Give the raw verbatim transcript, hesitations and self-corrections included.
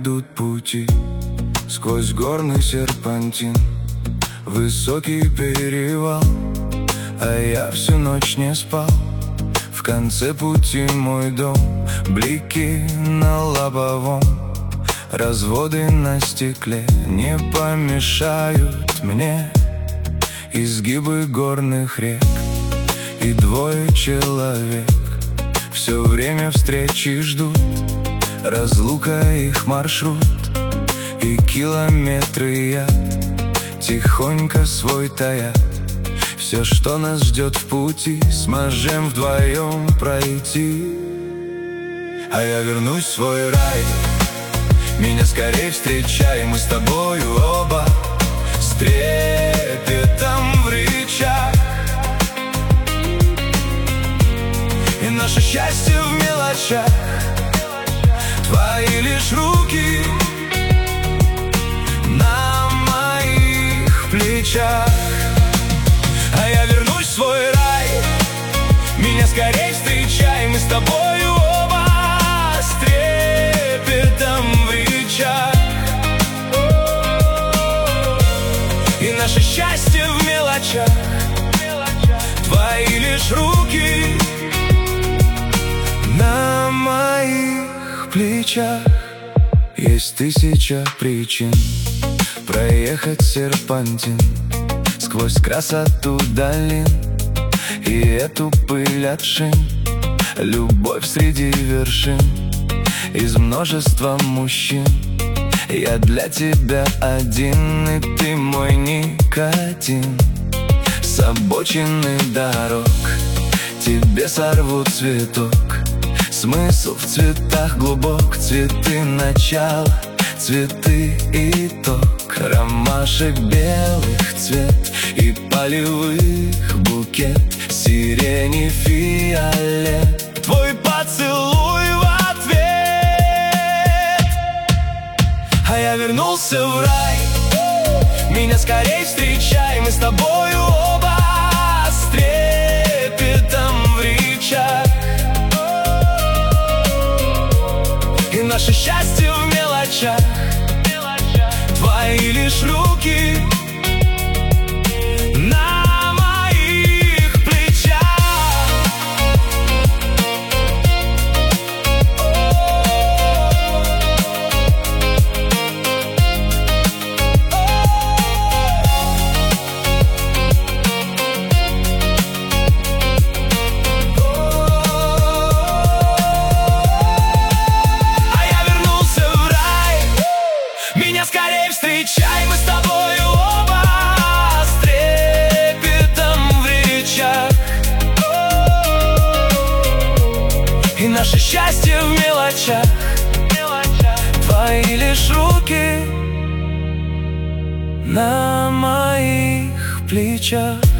ведут пути сквозь горный серпантин, высокий перевал, а я всю ночь не спал. В конце пути мой дом, блики на лобовом, разводы на стекле не помешают мне. Изгибы горных рек и двое человек все время встречи ждут. Разлука их маршрут и километры я тихонько свой таят. Все, что нас ждет в пути, сможем вдвоем пройти. А я вернусь в свой рай, меня скорей встречай, мы с тобою оба с трепетом в речах. И наше счастье в мелочах, твои лишь руки на моих плечах. А я вернусь в свой рай, меня скорей встречай, мы с тобою оба с трепетом в речах. И наше счастье в мелочах, твои лишь руки на моих плечах. Есть тысяча причин проехать серпантин сквозь красоту долин и эту пыль от шин. Любовь среди вершин из множества мужчин. Я для тебя один, и ты мой никотин. С обочины дорог тебе сорвут цветок. Смысл в цветах глубок, цветы начала, цветы итог. Ромашек белых цвет и полевых букет, сирени фиолет, твой поцелуй в ответ. А я вернулся в рай, меня скорей встречай, мы с тобою оба с трепетом в речах. И наше счастье в мелочах, твои лишь руки на моих плечах. А я вернулся в рай, меня скорее встречай, мы с тобою оба с трепетом в речах. И наше счастье в мелочах, твои лишь руки на моих плечах.